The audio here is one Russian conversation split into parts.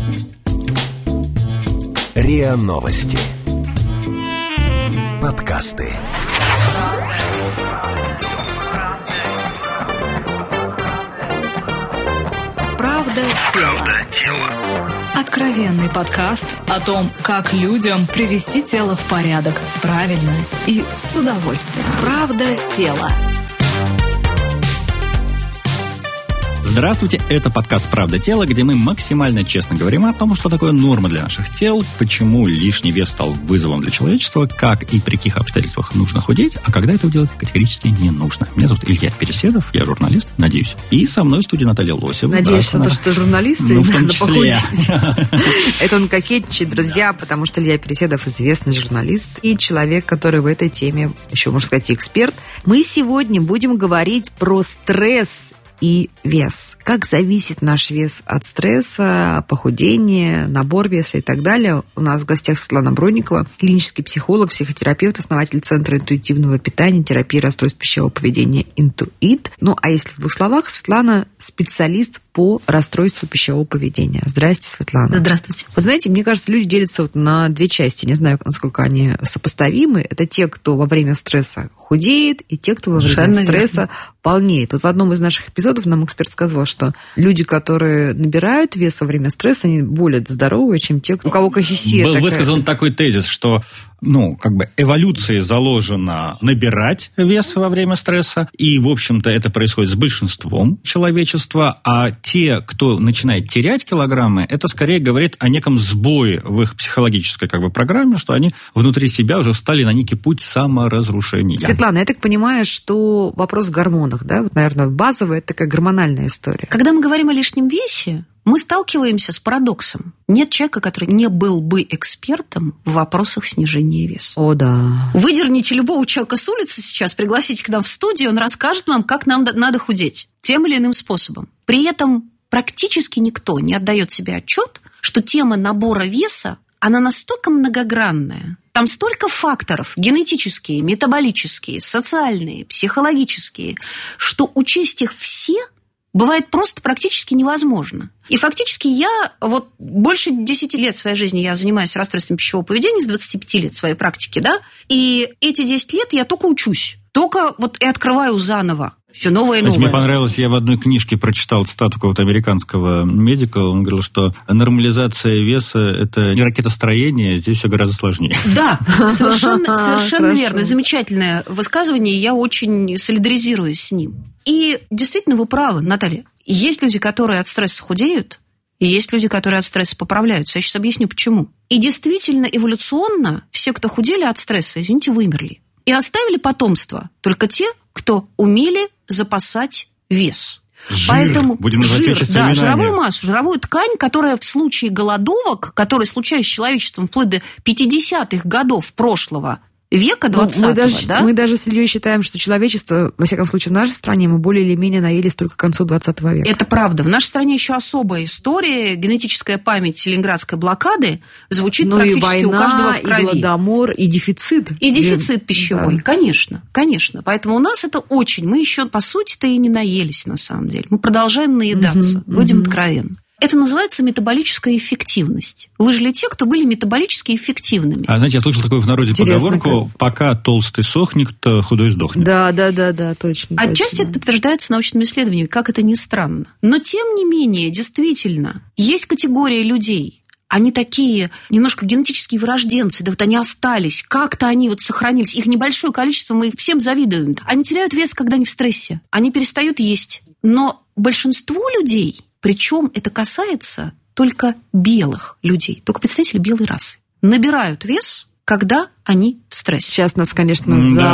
РИА Новости. Подкасты. Правда тела. Откровенный подкаст о том, как людям привести тело в порядок правильно и с удовольствием. Правда тела. Здравствуйте, это подкаст «Правда тела», где мы максимально честно говорим о том, что такое норма для наших тел, почему лишний вес стал вызовом для человечества, как и при каких обстоятельствах нужно худеть, а когда этого делать категорически не нужно. Меня зовут Илья Переседов, я журналист, надеюсь. И со мной в студии Наталья Лосева. Надеешься на то, что ты журналист, и надо похудеть? Это он кокетничает, друзья, потому что Илья Переседов известный журналист и человек, который в этой теме, еще можно сказать, эксперт. Мы сегодня будем говорить про стресс и вес. Как зависит наш вес от стресса, похудения, набор веса и так далее. У нас в гостях Светлана Бронникова, клинический психолог, психотерапевт, основатель Центра интуитивного питания, терапии расстройств пищевого поведения «Интуит». Ну, а если в двух словах, Светлана – специалист по расстройству пищевого поведения. Здрасте, Светлана. Здравствуйте. Вот знаете, мне кажется, люди делятся вот на две части. Не знаю, насколько они сопоставимы. Это те, кто во время стресса худеет, и те, кто во время стресса полнеет. Вот в одном из наших эпизодов нам эксперт сказал, что люди, которые набирают вес во время стресса, они более здоровые, чем те, у кого коэффициент. Был высказан такой тезис, что эволюции заложено набирать вес во время стресса, и, в общем-то, это происходит с большинством человечества, а те, кто начинает терять килограммы, это скорее говорит о неком сбое в их психологической программе, что они внутри себя уже встали на некий путь саморазрушения. Светлана, я так понимаю, что вопрос в гормонах, да? Вот, наверное, базовая такая гормональная история. Когда мы говорим о лишнем весе, мы сталкиваемся с парадоксом. Нет человека, который не был бы экспертом в вопросах снижения веса. О, да. Выдерните любого человека с улицы сейчас, пригласите к нам в студию, он расскажет вам, как нам надо худеть тем или иным способом. При этом практически никто не отдает себе отчет, что тема набора веса, она настолько многогранная. Там столько факторов, генетические, метаболические, социальные, психологические, что учесть их все бывает просто практически невозможно. И фактически я больше 10 лет своей жизни я занимаюсь расстройством пищевого поведения, с 25 лет своей практики, да, и эти 10 лет я только учусь, только и открываю заново. Все новое и новое. Мне понравилось, я в одной книжке прочитал цитату какого-то американского медика, он говорил, что нормализация веса – это не ракетостроение, здесь все гораздо сложнее. Да, совершенно верно. Замечательное высказывание, я очень солидаризируюсь с ним. И действительно, вы правы, Наталья. Есть люди, которые от стресса худеют, и есть люди, которые от стресса поправляются. Я сейчас объясню, почему. И действительно, эволюционно все, кто худели от стресса, извините, вымерли. И оставили потомство только те, кто умели запасать вес. Поэтому будем жировую массу, жировую ткань, которая в случае голодовок, которые случаются с человечеством вплоть до 50-х годов прошлого века 20-го, мы даже с Ильей считаем, что человечество, во всяком случае в нашей стране, мы более или менее наелись только к концу 20 века. Это правда. В нашей стране еще особая история. Генетическая память Ленинградской блокады звучит практически и война, у каждого в крови. И голодомор, и дефицит. И дефицит пищевой, да. Конечно. Поэтому у нас это мы еще, по сути-то, и не наелись, на самом деле. Мы продолжаем наедаться, будем откровенны. Это называется метаболическая эффективность. Выжили те, кто были метаболически эффективными. А знаете, я слышал такую в народе поговорку: пока толстый сохнет, худой сдохнет. Да, точно. Отчасти это подтверждается научными исследованиями, как это ни странно. Но, тем не менее, действительно, есть категория людей, они такие немножко генетические вырожденцы, они остались, как-то они сохранились. Их небольшое количество, мы всем завидуем. Они теряют вес, когда они в стрессе, они перестают есть. Но большинство людей, причем это касается только белых людей, только представители белой расы, набирают вес, когда они в стрессе. Сейчас нас, конечно,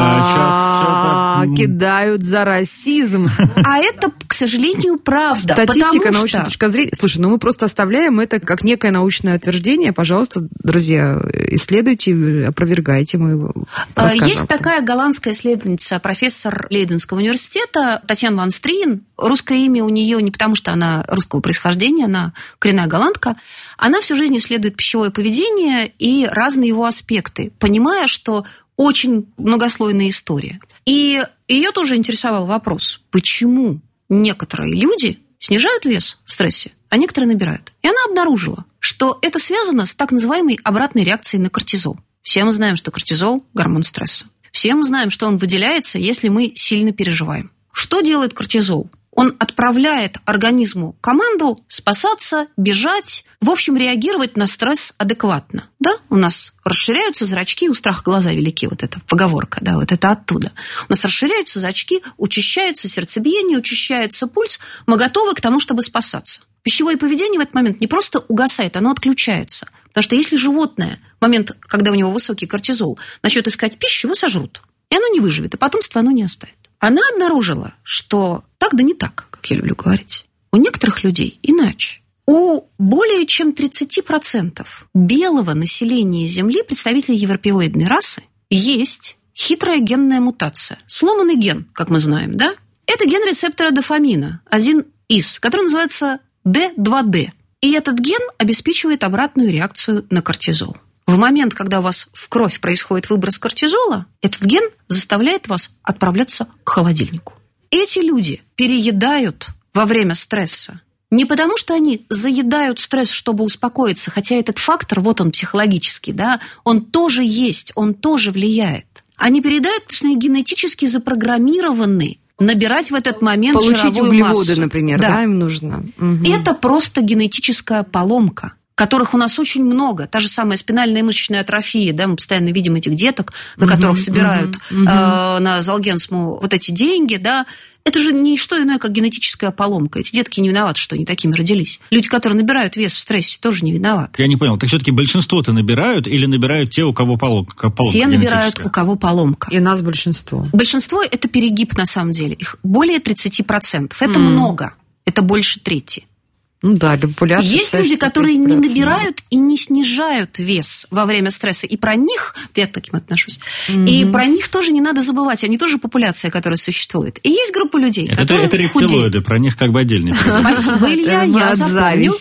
кидают за расизм. А это, к сожалению, правда. Статистика, научная точка зрения. Слушай, мы просто оставляем это как некое научное утверждение. Пожалуйста, друзья, исследуйте, опровергайте, мы его расскажем. Есть такая голландская исследовательница, профессор Лейденского университета Татьяна Ван Стриен. Русское имя у нее не потому, что она русского происхождения, она коренная голландка. Она всю жизнь исследует пищевое поведение и разные его аспекты, понимая, что очень многослойная история. И ее тоже интересовал вопрос, почему некоторые люди снижают вес в стрессе, а некоторые набирают. И она обнаружила, что это связано с так называемой обратной реакцией на кортизол. Все мы знаем, что кортизол – гормон стресса. Все мы знаем, что он выделяется, если мы сильно переживаем. Что делает кортизол? Он отправляет организму команду спасаться, бежать, в общем, реагировать на стресс адекватно. Да? У нас расширяются зрачки, у страха глаза велики, вот эта поговорка, да, вот это оттуда. У нас расширяются зрачки, учащается сердцебиение, учащается пульс, мы готовы к тому, чтобы спасаться. Пищевое поведение в этот момент не просто угасает, оно отключается. Потому что если животное в момент, когда у него высокий кортизол, начнет искать пищу, его сожрут. И оно не выживет, и потомство оно не оставит. Она обнаружила, что так да не так, как я люблю говорить. У некоторых людей иначе. У более чем 30% белого населения Земли, представителей европеоидной расы, есть хитрая генная мутация. Сломанный ген, как мы знаем, да? Это ген рецептора дофамина, один из, который называется D2D. И этот ген обеспечивает обратную реакцию на кортизол. В момент, когда у вас в кровь происходит выброс кортизола, этот ген заставляет вас отправляться к холодильнику. Эти люди переедают во время стресса не потому, что они заедают стресс, чтобы успокоиться, хотя этот фактор, вот он психологический, да, он тоже есть, он тоже влияет. Они переедают, потому что они генетически запрограммированы набирать в этот момент жировую массу. Получить углеводы, например, да, им нужно. Угу. Это просто генетическая поломка, которых у нас очень много. Та же самая спинальная мышечная атрофия, да, мы постоянно видим этих деток, на которых собирают на Золгенсму вот эти деньги, да. Это же не что иное, как генетическая поломка. Эти детки не виноваты, что они такими родились. Люди, которые набирают вес в стрессе, тоже не виноваты. Я не понял, так все-таки большинство-то набирают или набирают те, у кого поломка? Те набирают, у кого поломка. И нас большинство. Большинство – это перегиб на самом деле. Их более 30%. Это много. Это больше трети. Ну да, для популяции. Есть люди, которые не набирают и не снижают вес во время стресса. И про них, я к таким отношусь, и про них тоже не надо забывать. Они тоже популяция, которая существует. И есть группа людей, которые это рептилоиды, про них как бы отдельный. Спасибо, Илья, я запомню.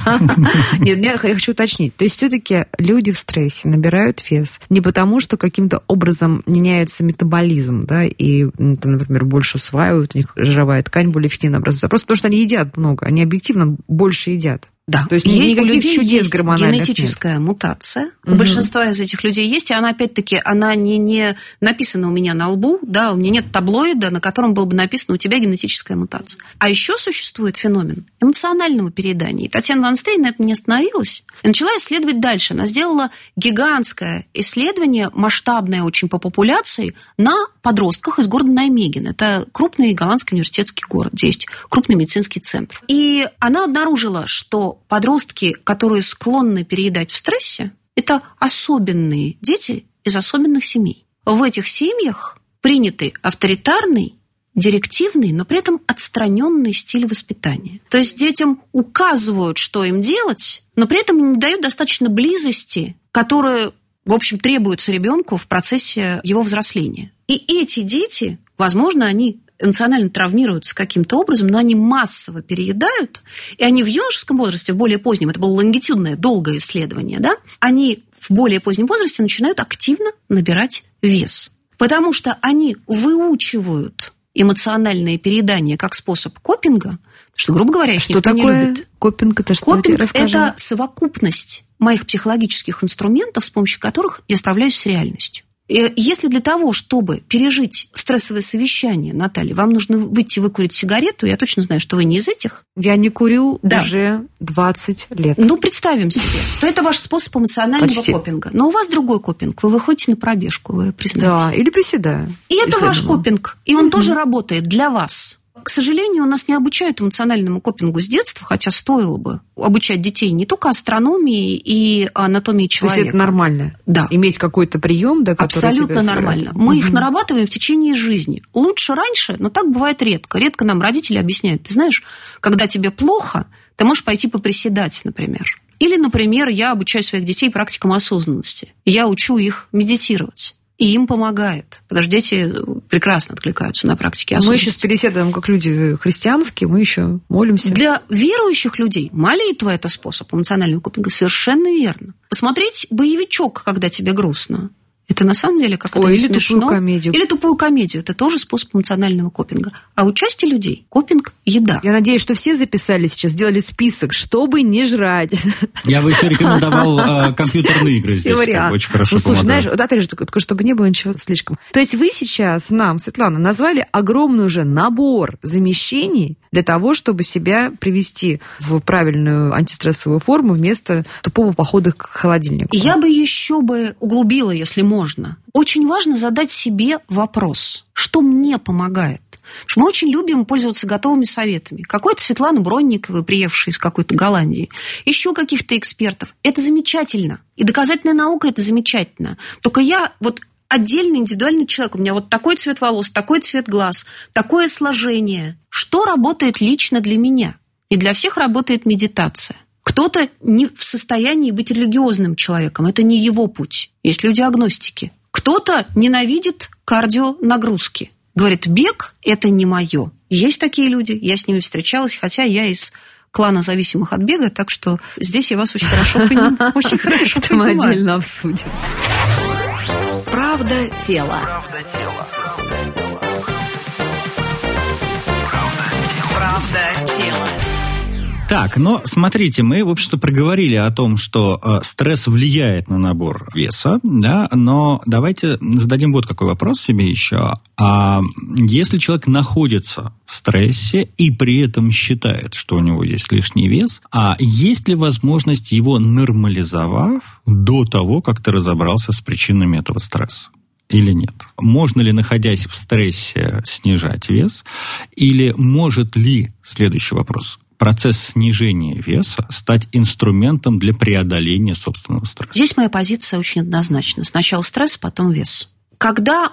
Нет, я хочу уточнить. То есть все-таки люди в стрессе набирают вес не потому, что каким-то образом меняется метаболизм, да, и, например, больше усваивают, у них жировая ткань более эффективно образуется, а просто потому, что они едят много, они объективно больше едят. Да. То есть никаких чудес гормональных генетическая нет. мутация. У большинства из этих людей есть, и она, опять-таки, она не написана у меня на лбу, да, у меня нет таблоида, на котором было бы написано «у тебя генетическая мутация». А еще существует феномен эмоционального переедания. И Татьяна Ван Стрей на это не остановилась и начала исследовать дальше. Она сделала гигантское исследование, масштабное очень по популяции, на подростках из города Нijmegen. Это крупный голландский университетский город, где есть крупный медицинский центр. И она обнаружила, что подростки, которые склонны переедать в стрессе, это особенные дети из особенных семей. В этих семьях принятый авторитарный, директивный, но при этом отстраненный стиль воспитания. То есть детям указывают, что им делать, но при этом не дают достаточно близости, которая, в общем, требуется ребенку в процессе его взросления. И эти дети, возможно, они эмоционально травмируются каким-то образом, но они массово переедают, и они в юношеском возрасте, в более позднем, это было лонгитюдное, долгое исследование, да, они в более позднем возрасте начинают активно набирать вес, потому что они выучивают эмоциональное переедание как способ копинга, что, грубо говоря, их никто не любит. Копинг? Это что? Копинг – это совокупность моих психологических инструментов, с помощью которых я справляюсь с реальностью. И если для того, чтобы пережить стрессовое совещание, Наталья, вам нужно выйти выкурить сигарету, я точно знаю, что вы не из этих. Я не курю уже 20 лет. Ну, представим себе, то это ваш способ эмоционального копинга. Но у вас другой копинг. Вы выходите на пробежку, вы признаете. Да, или приседаю. И это ваш копинг. И он тоже работает для вас. К сожалению, у нас не обучают эмоциональному копингу с детства, хотя стоило бы обучать детей не только астрономии и анатомии человека. То есть это нормально? Да. Иметь какой-то прием, да, который абсолютно нормально. Мы их нарабатываем в течение жизни. Лучше раньше, но так бывает редко. Редко нам родители объясняют. Ты знаешь, когда тебе плохо, ты можешь пойти поприседать, например. Или, например, я обучаю своих детей практикам осознанности. Я учу их медитировать. И им помогает. Потому что дети прекрасно откликаются на практике осознанности. Мы еще беседуем как люди христианские, мы еще молимся. Для верующих людей молитва – это способ эмоционального копинга. Совершенно верно. Посмотреть боевичок, когда тебе грустно. Это на самом деле как это не смешно. Тупую комедию. Или тупую комедию. Это тоже способ эмоционального копинга. А у части людей копинг – еда. Я надеюсь, что все записали сейчас, сделали список, чтобы не жрать. Я бы еще рекомендовал компьютерные игры здесь. Очень хорошо помогают. Слушай, знаешь, вот опять же, только чтобы не было ничего слишком. То есть вы сейчас нам, Светлана, назвали огромный уже набор замещений для того, чтобы себя привести в правильную антистрессовую форму вместо тупого похода к холодильнику. Я бы еще углубила, если можно. Очень важно задать себе вопрос, что мне помогает. Потому что мы очень любим пользоваться готовыми советами. Какой-то Светлана Бронниковой, приехавшая из какой-то Голландии, еще каких-то экспертов. Это замечательно. И доказательная наука – это замечательно. Только я отдельный индивидуальный человек. У меня вот такой цвет волос, такой цвет глаз, такое сложение. Что работает лично для меня? И для всех работает медитация. Кто-то не в состоянии быть религиозным человеком. Это не его путь. Есть люди-агностики. Кто-то ненавидит кардионагрузки. Говорит, бег – это не мое. Есть такие люди, я с ними встречалась, хотя я из клана зависимых от бега, так что здесь я вас очень хорошо понимаю. Очень хорошо понимаю. Мы отдельно обсудим. Правда тела. Правда тела. Так, но смотрите, мы, в общем-то, проговорили о том, что стресс влияет на набор веса, да, но давайте зададим вот какой вопрос себе еще. А если человек находится в стрессе и при этом считает, что у него есть лишний вес, а есть ли возможность его нормализовав до того, как ты разобрался с причинами этого стресса? Или нет? Можно ли, находясь в стрессе, снижать вес? Или может ли, следующий вопрос, процесс снижения веса стать инструментом для преодоления собственного стресса? Здесь моя позиция очень однозначна. Сначала стресс, потом вес. Когда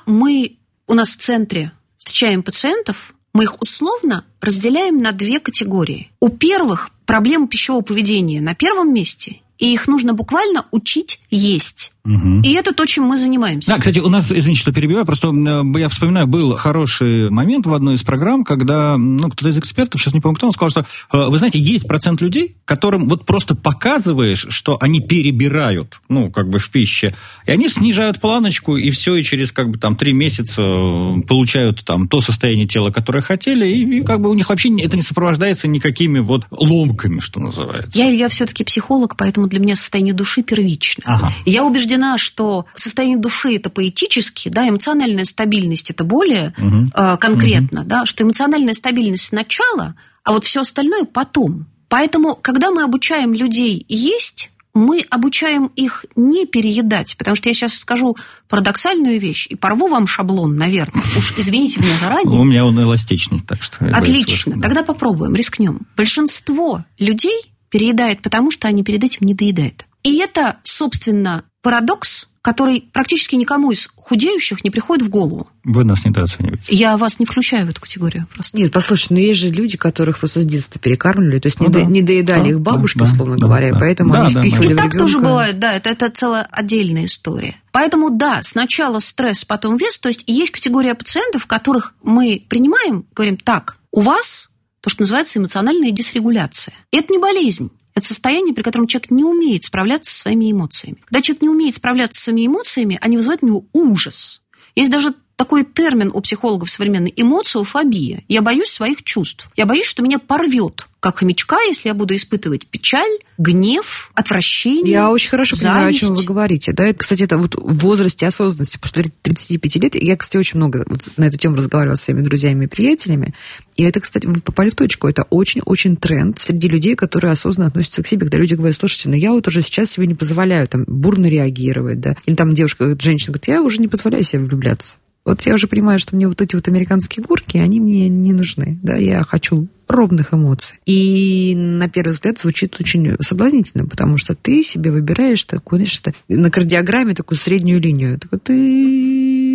у нас в центре встречаем пациентов, мы их условно разделяем на две категории. У первых проблемы пищевого поведения на первом месте, и их нужно буквально учить есть. Угу. И это то, чем мы занимаемся. Да, кстати, у нас, извините, что перебиваю, просто я вспоминаю, был хороший момент в одной из программ, когда кто-то из экспертов, сейчас не помню кто, он сказал, что, вы знаете, есть процент людей, которым вот просто показываешь, что они перебирают, в пище, и они снижают планочку, и все, и через 3 месяца получают то состояние тела, которое хотели, и у них вообще это не сопровождается никакими ломками, что называется. Я все-таки психолог, поэтому для меня состояние души первично. Ага. Я убеждена, что состояние души – это поэтически, да, эмоциональная стабильность – это более конкретно, да, что эмоциональная стабильность сначала, а вот все остальное потом. Поэтому, когда мы обучаем людей есть, мы обучаем их не переедать, потому что я сейчас скажу парадоксальную вещь и порву вам шаблон, наверное. Уж извините меня заранее. У меня он эластичный, так что... Отлично, тогда попробуем, рискнем. Большинство людей переедает, потому что они перед этим не доедают. И это, собственно, парадокс, который практически никому из худеющих не приходит в голову. Вы нас недооцениваете. Я вас не включаю в эту категорию просто. Нет, послушай, есть же люди, которых просто с детства перекармливали, то есть не доедали их бабушки, условно говоря, поэтому они впихивали в ребенка. И так тоже бывает, да, это целая отдельная история. Поэтому, да, сначала стресс, потом вес, то есть есть категория пациентов, которых мы принимаем, говорим, так, у вас то, что называется эмоциональная дисрегуляция. И это не болезнь. Это состояние, при котором человек не умеет справляться со своими эмоциями. Когда человек не умеет справляться со своими эмоциями, они вызывают у него ужас. Есть даже такой термин у психологов современный – эмоциофобия. Я боюсь своих чувств. Я боюсь, что меня порвет, как хомячка, если я буду испытывать печаль, гнев, отвращение, Я очень хорошо понимаю, о зависть. чем вы говорите. Да? Это, кстати, это в возрасте осознанности, после 35 лет. Я, кстати, очень много на эту тему разговаривала с своими друзьями и приятелями. И это, кстати, вы попали в точку. Это очень-очень тренд среди людей, которые осознанно относятся к себе. Когда люди говорят, слушайте, я уже сейчас себе не позволяю бурно реагировать. Да? Или женщина говорит, я уже не позволяю себе влюбляться. Я уже понимаю, что мне эти американские горки, они мне не нужны. Да? Я хочу ровных эмоций. И на первый взгляд звучит очень соблазнительно, потому что ты себе выбираешь такую, на кардиограмме такую среднюю линию. Ты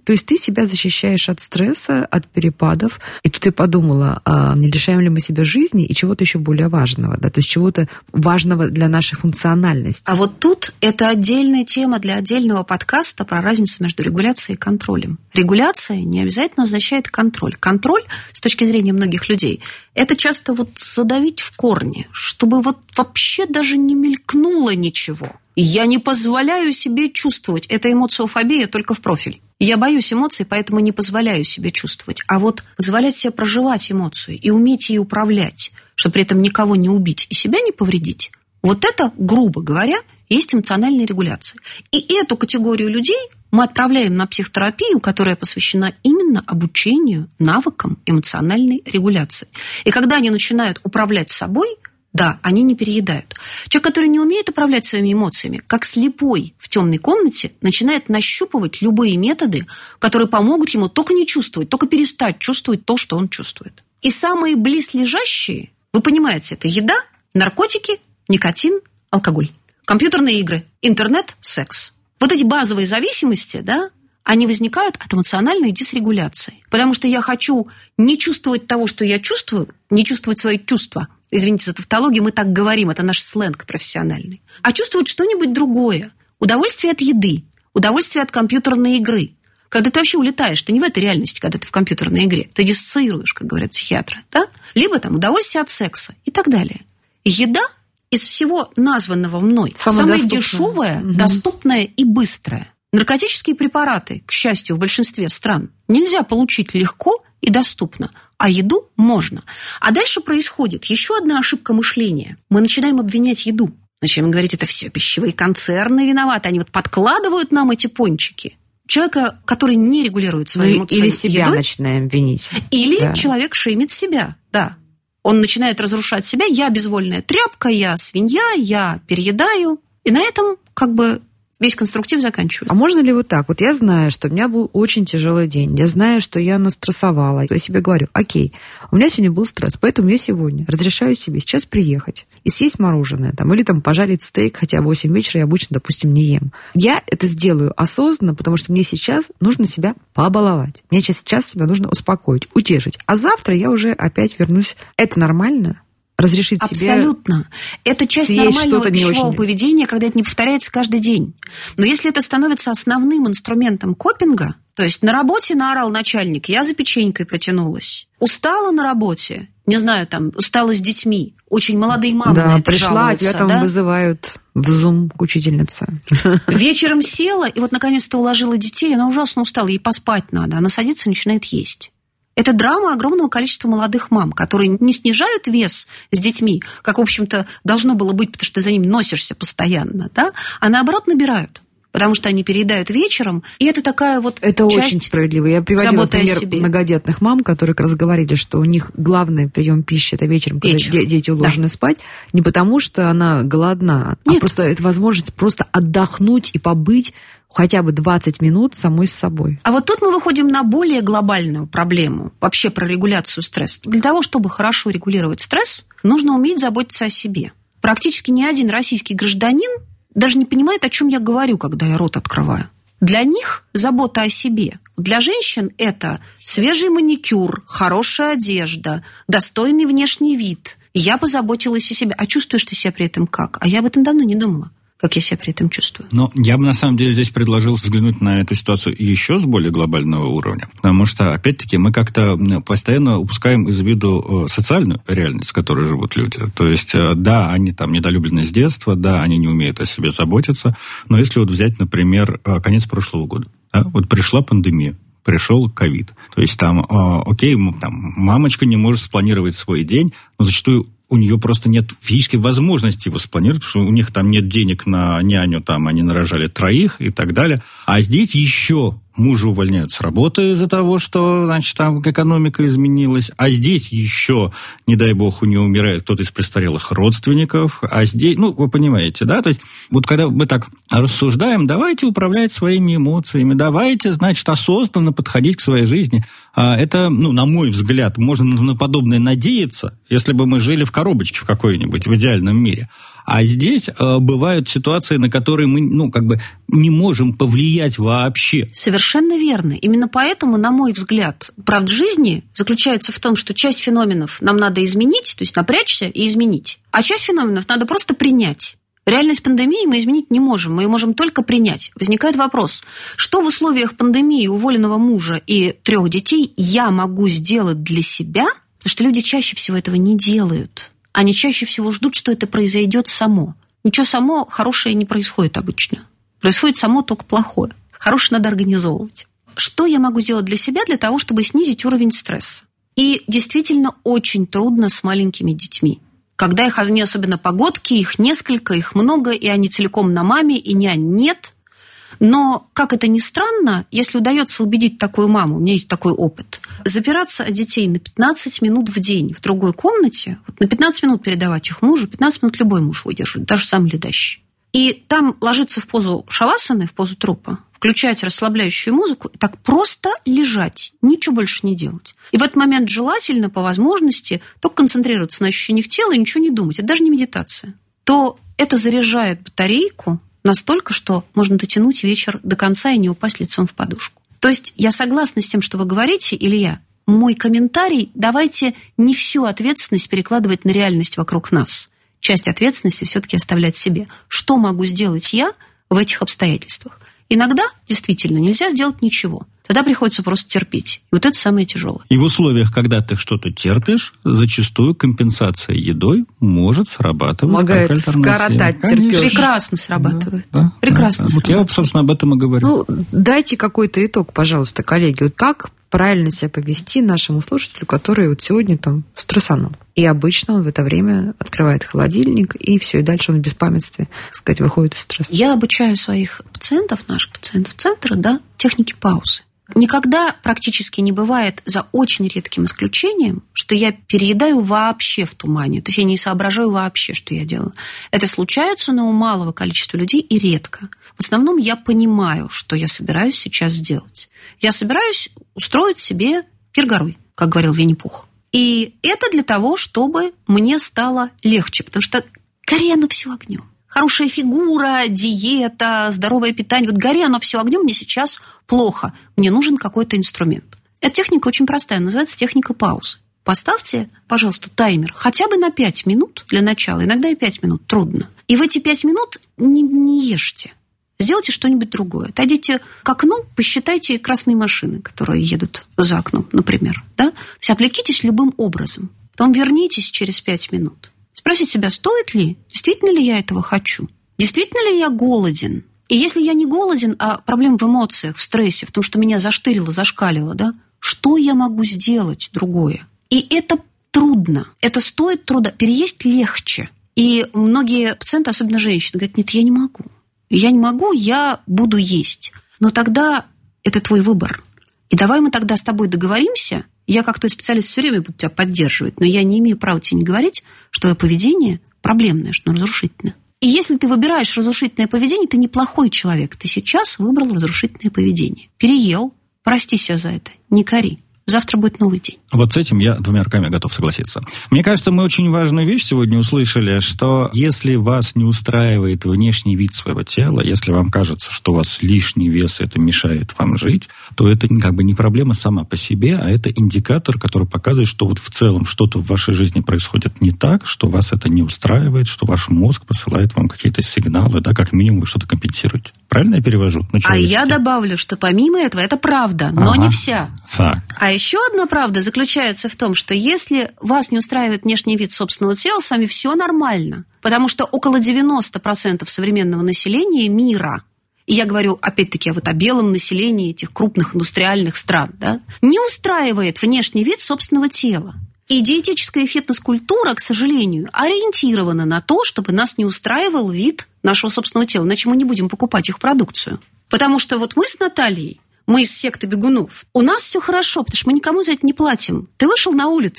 То есть ты себя защищаешь от стресса, от перепадов. И тут я подумала, не лишаем ли мы себя жизни и чего-то еще более важного, да, то есть чего-то важного для нашей функциональности. А вот тут это отдельная тема для отдельного подкаста про разницу между регуляцией и контролем. Регуляция не обязательно означает контроль. Контроль, с точки зрения многих людей, это часто вот задавить в корне, чтобы вот вообще даже не мелькнуло ничего. Я не позволяю себе чувствовать. Это эмоциофобия только в профиль. Я боюсь эмоций, поэтому не позволяю себе чувствовать. А вот позволять себе проживать эмоцию и уметь ей управлять, чтобы при этом никого не убить и себя не повредить, вот это, грубо говоря, есть эмоциональная регуляция. И эту категорию людей мы отправляем на психотерапию, которая посвящена именно обучению навыкам эмоциональной регуляции. И когда они начинают управлять собой, да, они не переедают. Человек, который не умеет управлять своими эмоциями, как слепой в темной комнате, начинает нащупывать любые методы, которые помогут ему только не чувствовать, только перестать чувствовать то, что он чувствует. И самые близлежащие, вы понимаете, это еда, наркотики, никотин, алкоголь, компьютерные игры, интернет, секс. Вот эти базовые зависимости, да, они возникают от эмоциональной дисрегуляции. Потому что я хочу не чувствовать того, что я чувствую, не чувствовать свои чувства. Извините за тавтологию, мы так говорим, это наш сленг профессиональный. А чувствовать что-нибудь другое. Удовольствие от еды, удовольствие от компьютерной игры. Когда ты вообще улетаешь, ты не в этой реальности, когда ты в компьютерной игре. Ты диссоциируешь, как говорят психиатры. Да? Либо там удовольствие от секса и так далее. Еда из всего названного мной самая дешевая, доступная и быстрая. Наркотические препараты, к счастью, в большинстве стран нельзя получить легко и доступно, а еду можно. А дальше происходит еще одна ошибка мышления. Мы начинаем обвинять еду. Начинаем говорить, это все пищевые концерны виноваты, они вот подкладывают нам эти пончики. Человека, который не регулирует свои эмоции. Или себя едой, начинаем винить. Или человек шеймит себя, да. Он начинает разрушать себя. Я безвольная тряпка, я свинья, я переедаю. И на этом как бы весь конструктив заканчивается. А можно ли вот так? Вот я знаю, что у меня был очень тяжелый день. Я знаю, что я настрессовала. Я себе говорю, окей, у меня сегодня был стресс, поэтому я сегодня разрешаю себе сейчас приехать и съесть мороженое, там, или там пожарить стейк, хотя в 8 вечера я обычно, допустим, не ем. Я это сделаю осознанно, потому что мне сейчас нужно себя побаловать. Мне сейчас себя нужно успокоить, утешить. А завтра я уже опять вернусь. Это нормально? Разрешить себе... Абсолютно. Это часть нормального пищевого поведения, когда это не повторяется каждый день. Но если это становится основным инструментом копинга, то есть на работе наорал начальник, я за печенькой потянулась. Устала на работе, не знаю, там, устала с детьми. Очень молодые мамы на это пришла, жалуются. А тебя там вызывают в Zoom к учительнице. Вечером села, и вот наконец-то уложила детей, она ужасно устала, ей поспать надо. Она садится и начинает есть. Это драма огромного количества молодых мам, которые не снижают вес с детьми, как, в общем-то, должно было быть, потому что ты за ними носишься постоянно, да? А наоборот набирают, потому что они переедают вечером, и это такая вот это часть очень справедливо. Я приводила пример многодетных мам, которые как раз говорили, что у них главный прием пищи – это вечером, когда дети уложены спать, не потому что она голодна, а просто это возможность просто отдохнуть и побыть хотя бы 20 минут самой с собой. А вот тут мы выходим на более глобальную проблему, вообще про регуляцию стресса. Для того, чтобы хорошо регулировать стресс, нужно уметь заботиться о себе. Практически ни один российский гражданин даже не понимает, о чем я говорю, когда я рот открываю. Для них забота о себе. Для женщин это свежий маникюр, хорошая одежда, достойный внешний вид. Я позаботилась о себе. А чувствуешь ты себя при этом как? А я об этом давно не думала, как я себя при этом чувствую. Но я бы, на самом деле, здесь предложил взглянуть на эту ситуацию еще с более глобального уровня. Потому что, опять-таки, мы как-то постоянно упускаем из виду социальную реальность, в которой живут люди. То есть, да, они там недолюблены с детства, да, они не умеют о себе заботиться. Но если вот взять, например, конец прошлого года. Да, вот пришла пандемия. Пришел ковид. То есть там, окей, там, мамочка не может спланировать свой день, но зачастую у нее просто нет физической возможности его спланировать, потому что у них там нет денег на няню, там они нарожали 3 и так далее. А здесь еще мужа увольняют с работы из-за того, что, значит, там экономика изменилась. А здесь еще, не дай бог, у нее умирает кто-то из престарелых родственников. А здесь, ну, вы понимаете, да? То есть вот когда мы так рассуждаем, давайте управлять своими эмоциями, давайте, значит, осознанно подходить к своей жизни. Это, ну, на мой взгляд, можно на подобное надеяться, если бы мы жили в коробочке в какой-нибудь, в идеальном мире. А здесь бывают ситуации, на которые мы, не можем повлиять вообще. Совершенно верно. Именно поэтому, на мой взгляд, правда жизни заключается в том, что часть феноменов нам надо изменить, то есть напрячься и изменить, а часть феноменов надо просто принять. Реальность пандемии мы изменить не можем, мы ее можем только принять. Возникает вопрос, что в условиях пандемии уволенного мужа и 3 детей я могу сделать для себя, потому что люди чаще всего этого не делают. Они чаще всего ждут, что это произойдет само. Ничего само хорошее не происходит обычно. Происходит само только плохое. Хорошее надо организовывать. Что я могу сделать для себя для того, чтобы снизить уровень стресса? И действительно очень трудно с маленькими детьми. Когда их они особенно погодки, их несколько, их много, и они целиком на маме, и нянь нет. Но, как это ни странно, если удается убедить такую маму, у меня есть такой опыт, запираться от детей на 15 минут в день в другой комнате, на 15 минут передавать их мужу, 15 минут любой муж выдержит, даже самый ледащий. И там ложиться в позу шавасаны, в позу трупа, включать расслабляющую музыку, и так просто лежать, ничего больше не делать. И в этот момент желательно, по возможности, только концентрироваться на ощущениях тела и ничего не думать. Это даже не медитация. То это заряжает батарейку настолько, что можно дотянуть вечер до конца и не упасть лицом в подушку. То есть я согласна с тем, что вы говорите, Илья. Мой комментарий: давайте не всю ответственность перекладывать на реальность вокруг нас. Часть ответственности все-таки оставлять себе. Что могу сделать я в этих обстоятельствах? Иногда действительно нельзя сделать ничего. Тогда приходится просто терпеть. И вот это самое тяжелое. И в условиях, когда ты что-то терпишь, зачастую компенсация едой может срабатывать. Помогает скоротать терпеж. Прекрасно срабатывает. Да, прекрасно да. Вот я, собственно, об этом и говорю. Дайте какой-то итог, пожалуйста, коллеги. Вот как правильно себя повести нашему слушателю, который вот сегодня там стрессанул. И обычно он в это время открывает холодильник, и все, и дальше он в беспамятстве, так сказать, выходит из стресса. Я обучаю своих пациентов, наших пациентов центра, технике паузы. Никогда практически не бывает, за очень редким исключением, что я переедаю вообще в тумане. То есть я не соображаю вообще, что я делаю. Это случается, но у малого количества людей и редко. В основном я понимаю, что я собираюсь сейчас сделать. Я собираюсь устроить себе пир горой, как говорил Винни-Пух. И это для того, чтобы мне стало легче, потому что гори оно все огнем. Хорошая фигура, диета, здоровое питание. Вот гори оно все огнем, мне сейчас плохо. Мне нужен какой-то инструмент. Эта техника очень простая, называется техника паузы. Поставьте, пожалуйста, таймер хотя бы на 5 минут для начала. Иногда и 5 минут трудно. И в эти 5 минут не ешьте. Сделайте что-нибудь другое. Отойдите к окну, посчитайте красные машины, которые едут за окном, например. Да? То есть отвлекитесь любым образом. Потом вернитесь через 5 минут. Спросите себя, стоит ли, действительно ли я этого хочу? Действительно ли я голоден? И если я не голоден, а проблема в эмоциях, в стрессе, в том, что меня заштырило, зашкалило, да, что я могу сделать другое? И это трудно. Это стоит труда. Переесть легче. И многие пациенты, особенно женщины, говорят, нет, я не могу. Я не могу, я буду есть. Но тогда это твой выбор. И давай мы тогда с тобой договоримся. Я как твой специалист все время буду тебя поддерживать, но я не имею права тебе не говорить, что твое поведение проблемное, что оно разрушительное. И если ты выбираешь разрушительное поведение, ты неплохой человек. Ты сейчас выбрал разрушительное поведение. Переел, прости себя за это, не кори. Завтра будет новый день. Вот с этим я 2 руками готов согласиться. Мне кажется, мы очень важную вещь сегодня услышали, что если вас не устраивает внешний вид своего тела, если вам кажется, что у вас лишний вес, это мешает вам жить, то это как бы не проблема сама по себе, а это индикатор, который показывает, что вот в целом что-то в вашей жизни происходит не так, что вас это не устраивает, что ваш мозг посылает вам какие-то сигналы, да, как минимум вы что-то компенсируете. Правильно я перевожу? А я добавлю, что помимо этого, это правда, но не вся. Так. А еще одна правда заключается в том, что если вас не устраивает внешний вид собственного тела, с вами все нормально. Потому что около 90% современного населения мира, и я говорю, опять-таки, вот о белом населении этих крупных индустриальных стран, да, не устраивает внешний вид собственного тела. И диетическая фитнес-культура, к сожалению, ориентирована на то, чтобы нас не устраивал вид нашего собственного тела, иначе мы не будем покупать их продукцию. Потому что вот мы с Натальей, мы из секты бегунов. У нас все хорошо, потому что мы никому за это не платим. Ты вышел на улицу,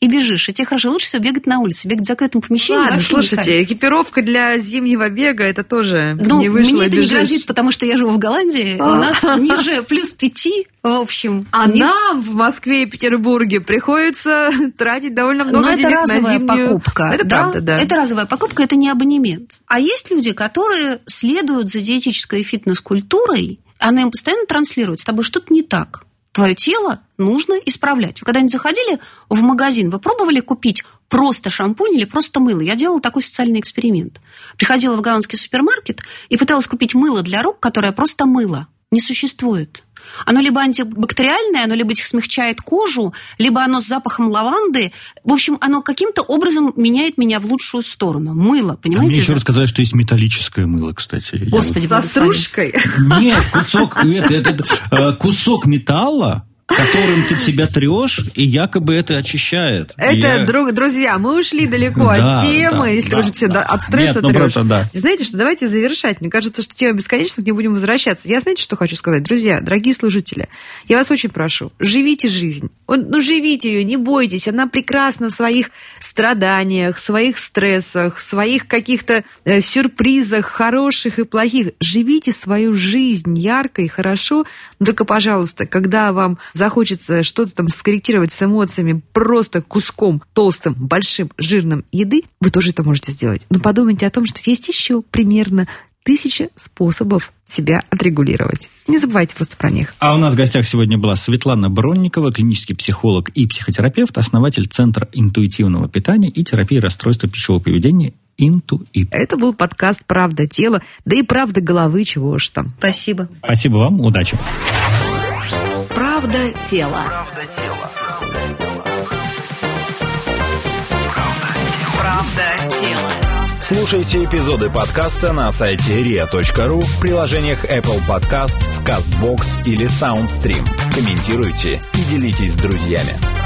и бежишь, и тебе хорошо. Лучше всего бегать на улице, бегать в закрытом помещении. Ладно, слушайте, экипировка для зимнего бега, это тоже ну, не вышло, мне это бежишь. не грозит, потому что я живу в Голландии, у нас ниже +5, в общем. Нам в Москве и Петербурге приходится тратить довольно много денег на зимнюю... Но это разовая покупка. Это правда, да. Это разовая покупка, это не абонемент. А есть люди, которые следуют за диетической и фитнес-культурой, она им постоянно транслирует, с тобой что-то не так. Твое тело нужно исправлять. Вы когда-нибудь заходили в магазин, вы пробовали купить просто шампунь или просто мыло? Я делала такой социальный эксперимент. Приходила в голландский супермаркет и пыталась купить мыло для рук, которое просто мыло. Не существует. Оно либо антибактериальное, оно либо смягчает кожу, либо оно с запахом лаванды. В общем, оно каким-то образом меняет меня в лучшую сторону. Мыло, понимаете? Мне еще рассказали, что есть металлическое мыло, кстати. Господи, со стружкой? Нет, кусок металла, которым ты себя трешь, и якобы это очищает. Друзья, мы ушли далеко от темы, если говорите, от стресса трешь. Знаете что, давайте завершать. Мне кажется, что тема бесконечна, к ней будем возвращаться. Я знаете, что хочу сказать? Друзья, дорогие слушатели, я вас очень прошу, живите жизнь. Живите ее, не бойтесь. Она прекрасна в своих страданиях, своих стрессах, своих каких-то сюрпризах, хороших и плохих. Живите свою жизнь ярко и хорошо. Но только, пожалуйста, когда вам захочется что-то там скорректировать с эмоциями просто куском толстым, большим, жирным еды, вы тоже это можете сделать. Но подумайте о том, что есть еще примерно 1000 способов себя отрегулировать. Не забывайте просто про них. А у нас в гостях сегодня была Светлана Бронникова, клинический психолог и психотерапевт, основатель Центра интуитивного питания и терапии расстройства пищевого поведения «Интуит». Это был подкаст «Правда тела», да и «Правда головы», чего уж там. Спасибо. Спасибо вам, удачи. Правда тела. Правда тела. Слушайте эпизоды подкаста на сайте ria.ru, в приложениях Apple Podcasts, CastBox или SoundStream. Комментируйте и делитесь с друзьями.